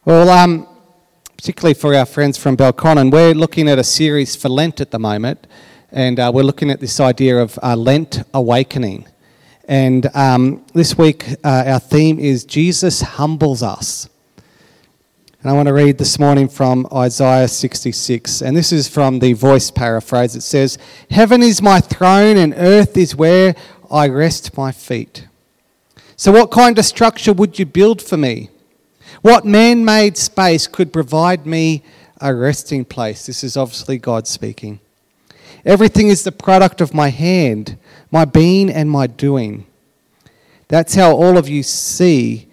Well, particularly for our friends from Belconnen, we're looking at a series for Lent at the moment, and we're looking at this idea of Lent awakening. And this week, our theme is Jesus humbles us. And I want to read this morning from Isaiah 66, and this is from the Voice paraphrase. It says, "Heaven is my throne and earth is where I rest my feet. So what kind of structure would you build for me? What man-made space could provide me a resting place?" This is obviously God speaking. "Everything is the product of my hand, my being and my doing. That's how all you see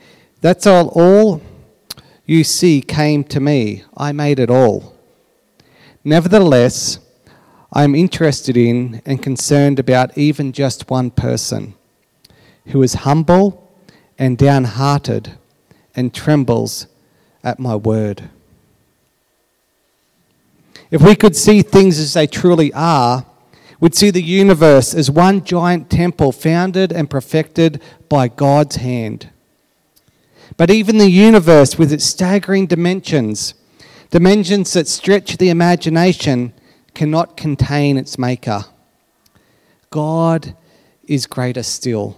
came to me. I made it all. Nevertheless, I'm interested in and concerned about even just one person who is humble and downhearted and trembles at my word." If we could see things as they truly are, we'd see the universe as one giant temple founded and perfected by God's hand. But even the universe, with its staggering dimensions that stretch the imagination, cannot contain its maker. God is greater still.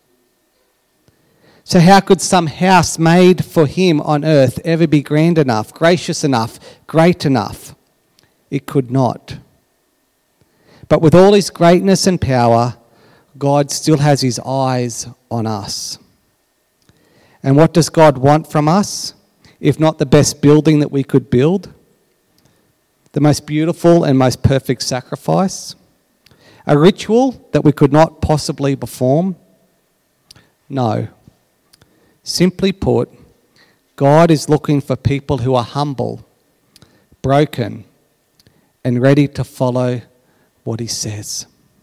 So how could some house made for him on earth ever be grand enough, gracious enough, great enough? It could not. But with all his greatness and power, God still has his eyes on us. And what does God want from us, if not the best building that we could build? The most beautiful and most perfect sacrifice? A ritual that we could not possibly perform? No. Simply put, God is looking for people who are humble, broken, and ready to follow what he says.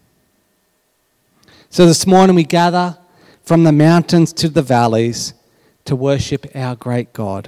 So this morning we gather from the mountains to the valleys to worship our great God.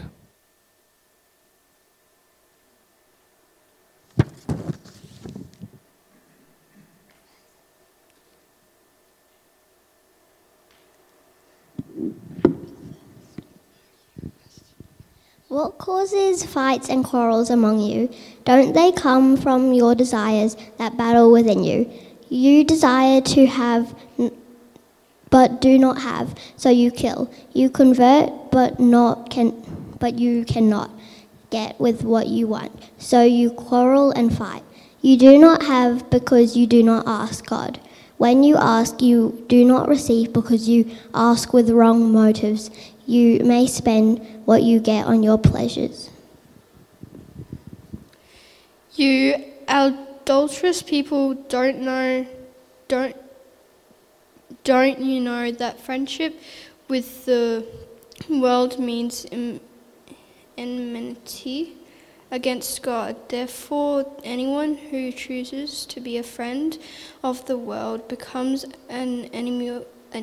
What causes fights and quarrels among you? Don't they come from your desires that battle within you? You desire to have, but do not have, so you kill. You convert, but you cannot get with what you want, so you quarrel and fight. You do not have because you do not ask God. When you ask, you do not receive because you ask with wrong motives. You may spend what you get on your pleasures. You adulterous people, don't you know that friendship with the world means enmity against God? Therefore, anyone who chooses to be a friend of the world becomes an enemy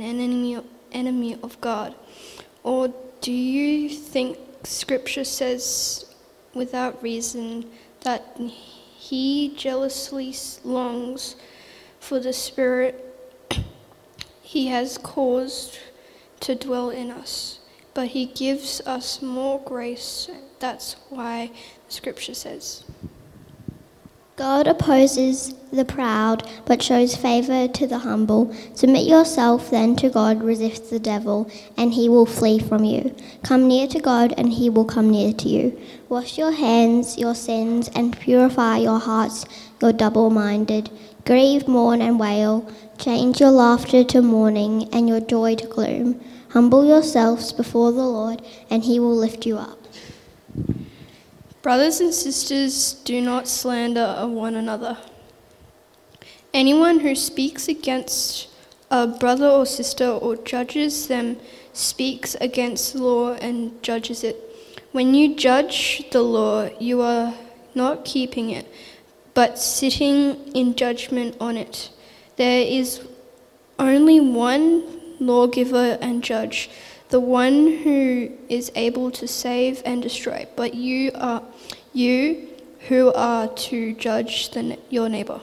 of God. Or do you think Scripture says without reason that he jealously longs for the Spirit he has caused to dwell in us, but he gives us more grace? That's why Scripture says, God opposes the proud, but shows favour to the humble. Submit yourself then to God, resist the devil, and he will flee from you. Come near to God, and he will come near to you. Wash your hands, your sins, and purify your hearts, you're double-minded. Grieve, mourn, and wail. Change your laughter to mourning, and your joy to gloom. Humble yourselves before the Lord, and he will lift you up. Brothers and sisters, do not slander one another. Anyone who speaks against a brother or sister or judges them speaks against the law and judges it. When you judge the law, you are not keeping it, but sitting in judgment on it. There is only one lawgiver and judge, the one who is able to save and destroy. But you who are to judge your neighbour.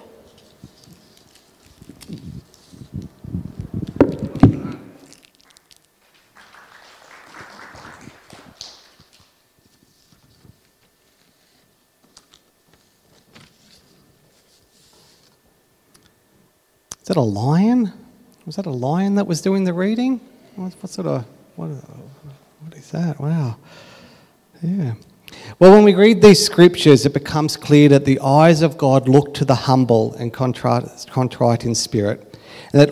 that a lion? Was that a lion that was doing the reading? What is that? Wow. Yeah. Well, when we read these scriptures, it becomes clear that the eyes of God look to the humble and contrite in spirit, and that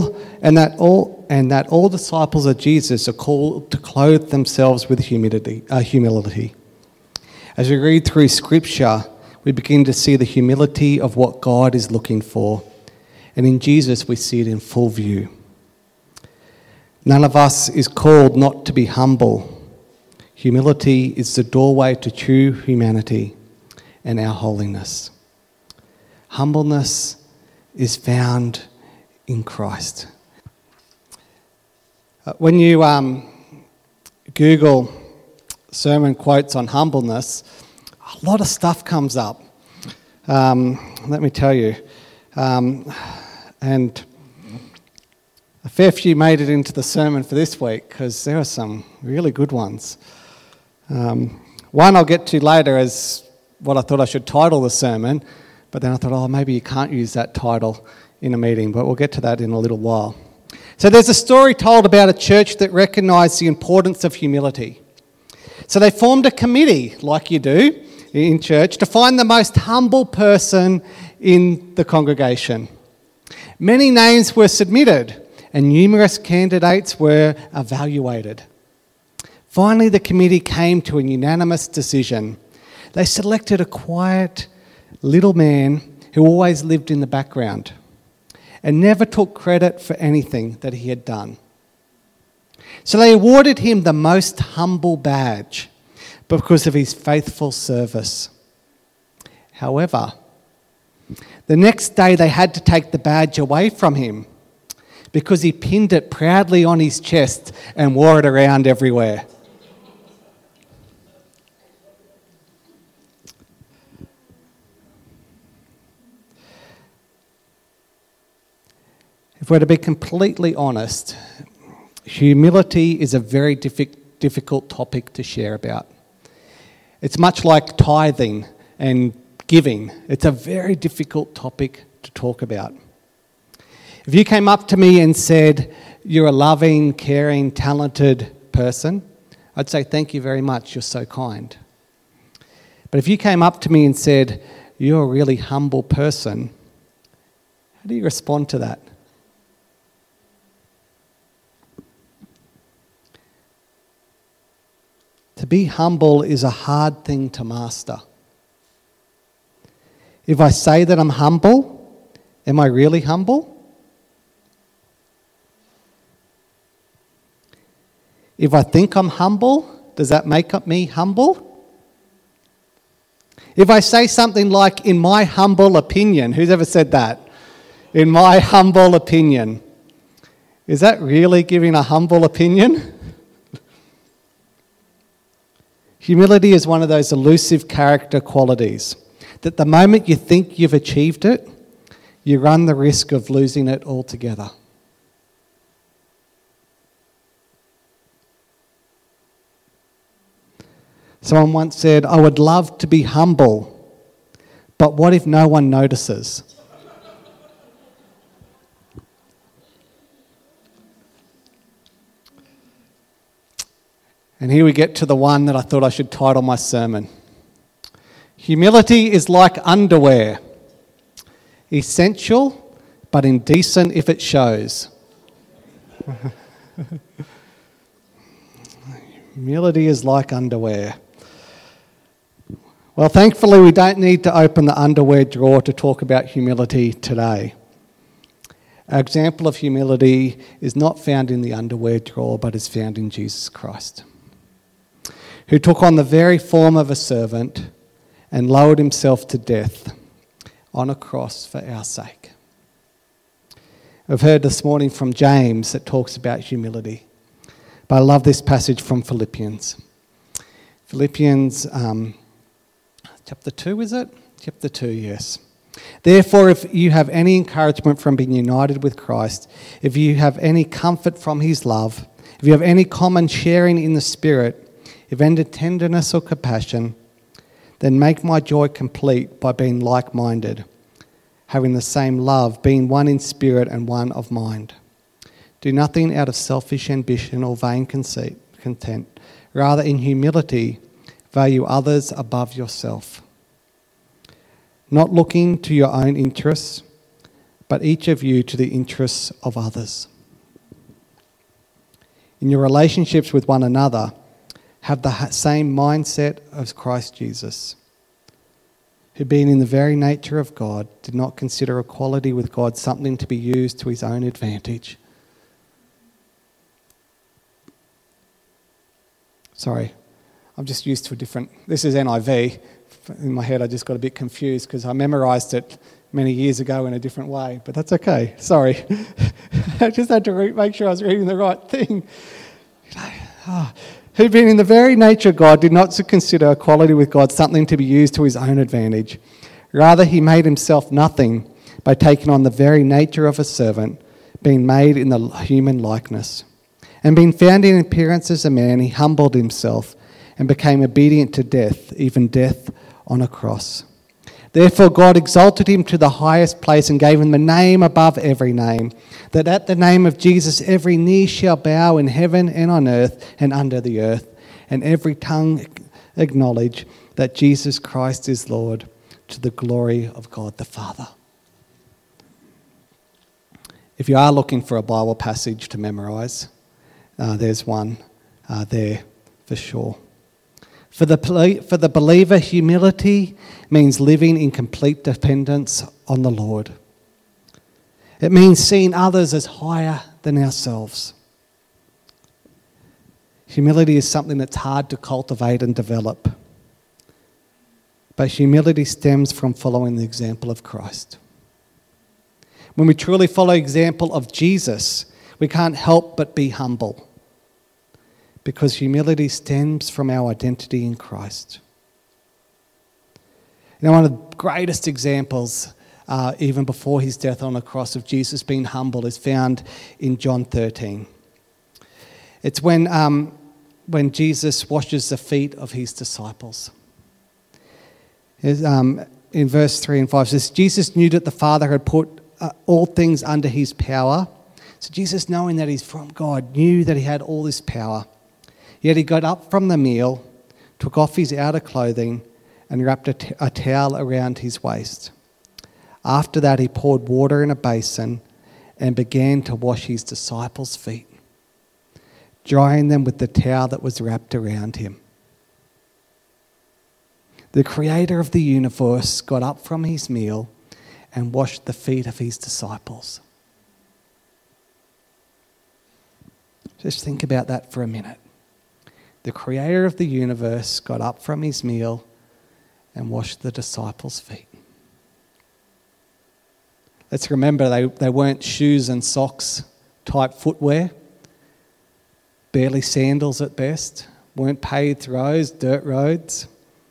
all disciples of Jesus are called to clothe themselves with humility. As we read through Scripture, we begin to see the humility of what God is looking for, and in Jesus we see it in full view. None of us is called not to be humble. Humility is the doorway to true humanity and our holiness. Humbleness is found in Christ. When you Google sermon quotes on humbleness, a lot of stuff comes up. Let me tell you. And a fair few made it into the sermon for this week because there are some really good ones. One I'll get to later as what I thought I should title the sermon, but then I thought, maybe you can't use that title in a meeting, but we'll get to that in a little while. So there's a story told about a church that recognised the importance of humility. So they formed a committee, like you do in church, to find the most humble person in the congregation. Many names were submitted and numerous candidates were evaluated. Finally, the committee came to a unanimous decision. They selected a quiet little man who always lived in the background and never took credit for anything that he had done. So they awarded him the most humble badge because of his faithful service. However, the next day they had to take the badge away from him because he pinned it proudly on his chest and wore it around everywhere. If we're to be completely honest, humility is a very difficult topic to share about. It's much like tithing and giving. It's a very difficult topic to talk about. If you came up to me and said, you're a loving, caring, talented person, I'd say, thank you very much, you're so kind. But if you came up to me and said, you're a really humble person, how do you respond to that? To be humble is a hard thing to master. If I say that I'm humble, am I really humble? If I think I'm humble, does that make up me humble? If I say something like, in my humble opinion, who's ever said that? In my humble opinion. Is that really giving a humble opinion? Humility is one of those elusive character qualities that the moment you think you've achieved it, you run the risk of losing it altogether. Someone once said, I would love to be humble, but what if no one notices? And here we get to the one that I thought I should title my sermon. Humility is like underwear, essential but indecent if it shows. Humility is like underwear. Well, thankfully we don't need to open the underwear drawer to talk about humility today. Our example of humility is not found in the underwear drawer, but is found in Jesus Christ, who took on the very form of a servant and lowered himself to death on a cross for our sake. We've heard this morning from James that talks about humility, but I love this passage from Philippians. Philippians chapter 2, is it? Chapter 2, yes. Therefore, if you have any encouragement from being united with Christ, if you have any comfort from his love, if you have any common sharing in the Spirit, if any tenderness or compassion, then make my joy complete by being like-minded, having the same love, being one in spirit and one of mind. Do nothing out of selfish ambition or vain content. Rather, in humility, value others above yourself. Not looking to your own interests, but each of you to the interests of others. In your relationships with one another, have the same mindset as Christ Jesus, who being in the very nature of God, did not consider equality with God something to be used to his own advantage. Sorry, I'm just used to a different... This is NIV. In my head, I just got a bit confused because I memorised it many years ago in a different way, but that's okay. Sorry. I just had to make sure I was reading the right thing. Who being in the very nature of God did not consider equality with God something to be used to his own advantage. Rather, he made himself nothing by taking on the very nature of a servant, being made in the human likeness. And being found in appearance as a man, he humbled himself and became obedient to death, even death on a cross. Therefore God exalted him to the highest place and gave him the name above every name, that at the name of Jesus every knee shall bow in heaven and on earth and under the earth, and every tongue acknowledge that Jesus Christ is Lord, to the glory of God the Father. If you are looking for a Bible passage to memorise, there's one there for sure. For the believer, humility means living in complete dependence on the Lord. It means seeing others as higher than ourselves. Humility is something that's hard to cultivate and develop. But humility stems from following the example of Christ. When we truly follow the example of Jesus, we can't help but be humble, because humility stems from our identity in Christ. Now, one of the greatest examples, even before his death on the cross, of Jesus being humble is found in John 13. It's when Jesus washes the feet of his disciples. In verse 3 and 5 it says, Jesus knew that the Father had put all things under his power. So Jesus, knowing that he's from God, knew that he had all this power. Yet he got up from the meal, took off his outer clothing, and wrapped a towel around his waist. After that, he poured water in a basin and began to wash his disciples' feet, drying them with the towel that was wrapped around him. The creator of the universe got up from his meal and washed the feet of his disciples. Just think about that for a minute. The creator of the universe got up from his meal and washed the disciples' feet. Let's remember they weren't shoes and socks type footwear, barely sandals at best, weren't paved roads, dirt roads.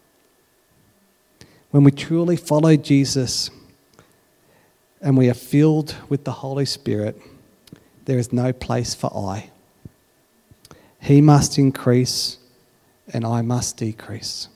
When we truly follow Jesus and we are filled with the Holy Spirit, there is no place for I. He must increase and I must decrease.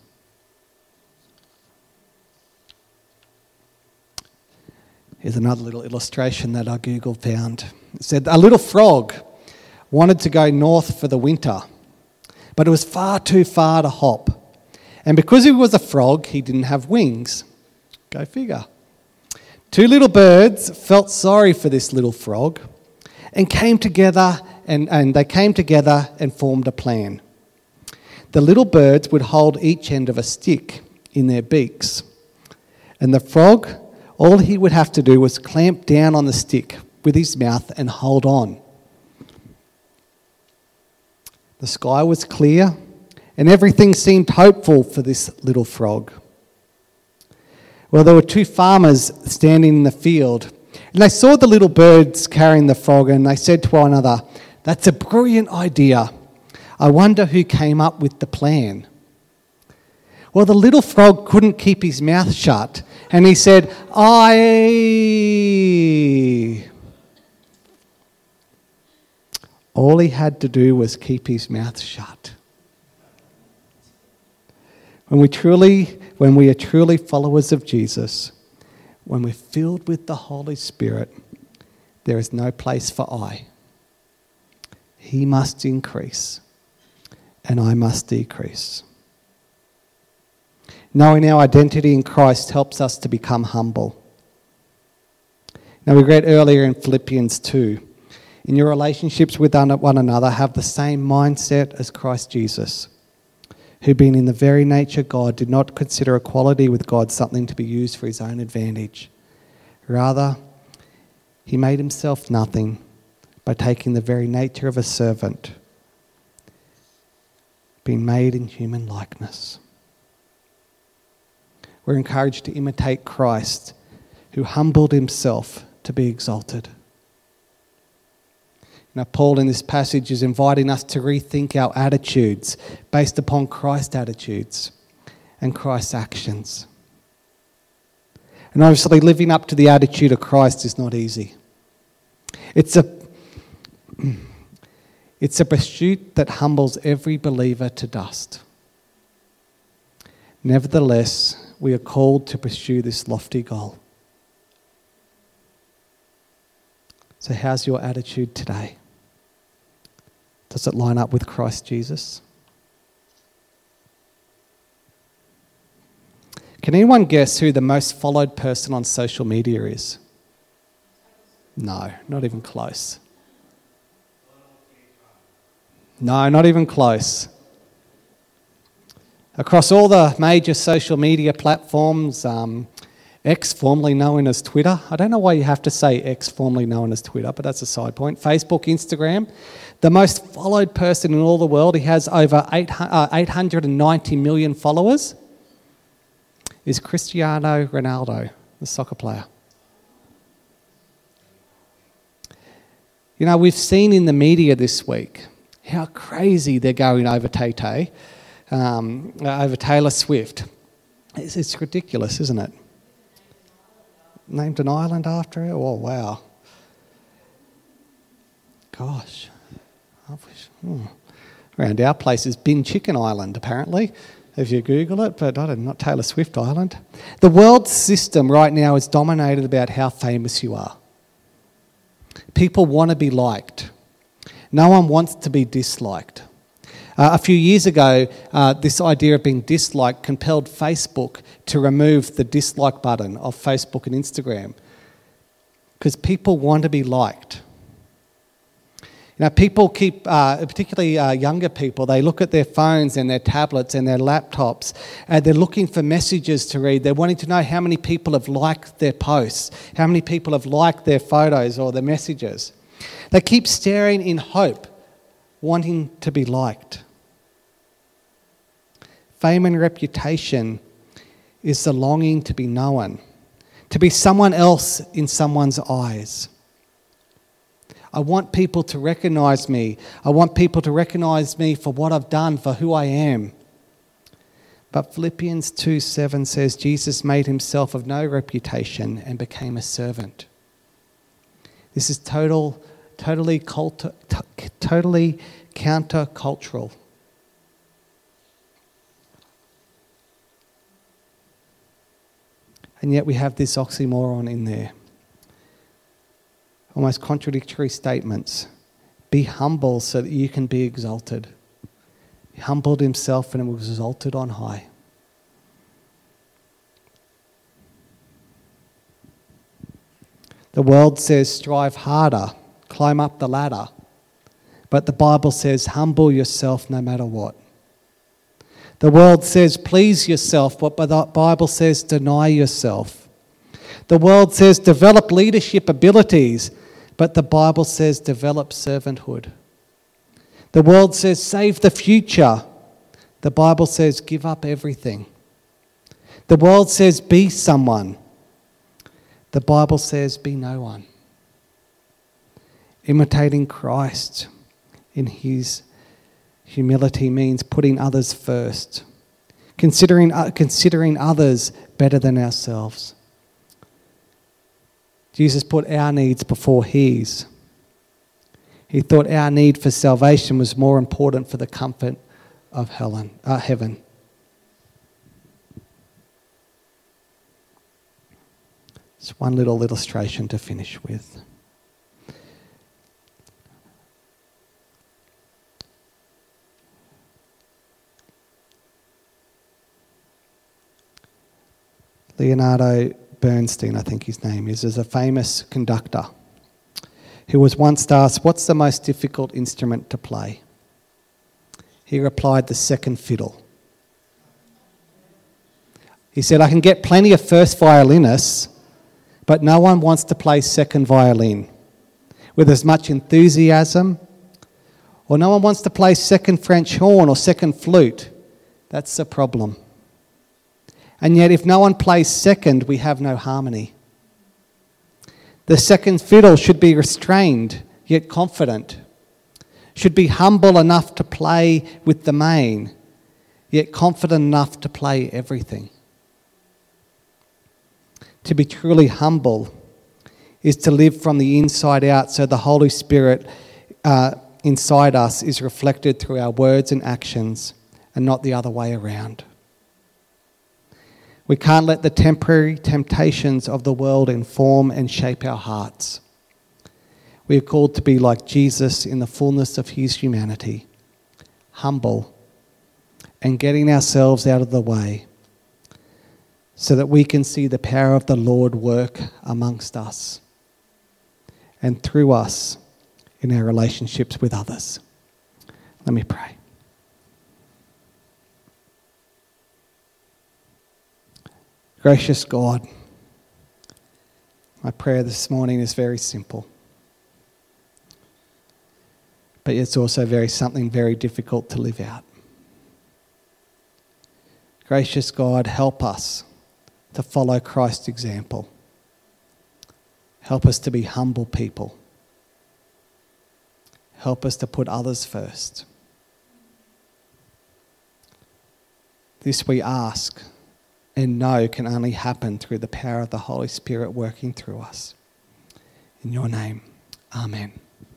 Here's another little illustration that I Google found. It said a little frog wanted to go north for the winter, but it was far too far to hop. And because he was a frog, he didn't have wings. Go figure. Two little birds felt sorry for this little frog and came together and formed a plan. The little birds would hold each end of a stick in their beaks. And the frog, all he would have to do was clamp down on the stick with his mouth and hold on. The sky was clear and everything seemed hopeful for this little frog. Well, there were two farmers standing in the field, and they saw the little birds carrying the frog, and they said to one another, "That's a brilliant idea. I wonder who came up with the plan." Well, the little frog couldn't keep his mouth shut, and he said, "I..." All he had to do was keep his mouth shut. When we are truly followers of Jesus, when we're filled with the Holy Spirit, there is no place for I. He must increase and I must decrease. Knowing our identity in Christ helps us to become humble. Now, we read earlier in Philippians 2, in your relationships with one another, have the same mindset as Christ Jesus, who being in the very nature God, did not consider equality with God something to be used for his own advantage. Rather, he made himself nothing by taking the very nature of a servant, being made in human likeness. We're encouraged to imitate Christ, who humbled himself to be exalted. Now, Paul in this passage is inviting us to rethink our attitudes based upon Christ's attitudes and Christ's actions. And obviously, living up to the attitude of Christ is not easy. It's a pursuit that humbles every believer to dust. Nevertheless, we are called to pursue this lofty goal. So how's your attitude today? Does it line up with Christ Jesus? Can anyone guess who the most followed person on social media is? No, not even close. No, not even close. Across all the major social media platforms, X, formerly known as Twitter. I don't know why you have to say X, formerly known as Twitter, but that's a side point. Facebook, Instagram. The most followed person in all the world, he has over 890 million followers, is Cristiano Ronaldo, the soccer player. You know, we've seen in the media this week how crazy they're going over Tay-Tay, over Taylor Swift. It's ridiculous, isn't it? Named an island after her? Oh, wow. Gosh. Around our place is Bin Chicken Island, apparently, if you Google it, but not Taylor Swift Island. The world system right now is dominated about how famous you are. People want to be liked. No one wants to be disliked. A few years ago, this idea of being disliked compelled Facebook to remove the dislike button of Facebook and Instagram because people want to be liked. You know, people keep, particularly younger people, they look at their phones and their tablets and their laptops and they're looking for messages to read. They're wanting to know how many people have liked their posts, how many people have liked their photos or their messages. They keep staring in hope, wanting to be liked. Fame and reputation is the longing to be known, to be someone else in someone's eyes. I want people to recognise me. I want people to recognise me for what I've done, for who I am. But Philippians 2:7 says Jesus made himself of no reputation and became a servant. This is totally counter-cultural. And yet we have this oxymoron in there. Almost contradictory statements. Be humble so that you can be exalted. He humbled himself and was exalted on high. The world says strive harder, climb up the ladder. But the Bible says humble yourself no matter what. The world says please yourself, but the Bible says deny yourself. The world says develop leadership abilities, but the Bible says develop servanthood. The world says save the future. The Bible says give up everything. The world says be someone. The Bible says be no one. Imitating Christ in his humility means putting others first, considering others better than ourselves. Jesus put our needs before his. He thought our need for salvation was more important for the comfort of heaven. Just one little illustration to finish with. Leonardo Bernstein, I think his name is a famous conductor who was once asked, "What's the most difficult instrument to play?" He replied, "The second fiddle." He said, "I can get plenty of first violinists, but no one wants to play second violin with as much enthusiasm, or no one wants to play second French horn or second flute. That's the problem. And yet if no one plays second, we have no harmony. The second fiddle should be restrained, yet confident, should be humble enough to play with the main, yet confident enough to play everything. To be truly humble is to live from the inside out, so the Holy Spirit inside us is reflected through our words and actions and not the other way around. We can't let the temporary temptations of the world inform and shape our hearts. We are called to be like Jesus in the fullness of his humanity, humble and getting ourselves out of the way so that we can see the power of the Lord work amongst us and through us in our relationships with others. Let me pray. Gracious God, my prayer this morning is very simple, but it's also something very difficult to live out. Gracious God, help us to follow Christ's example. Help us to be humble people. Help us to put others first. This we ask and know can only happen through the power of the Holy Spirit working through us. In your name, amen.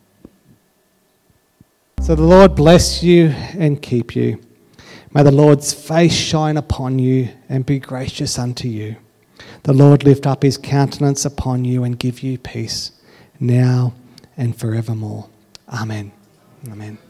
So the Lord bless you and keep you. May the Lord's face shine upon you and be gracious unto you. The Lord lift up his countenance upon you and give you peace now and forevermore. Amen. Amen.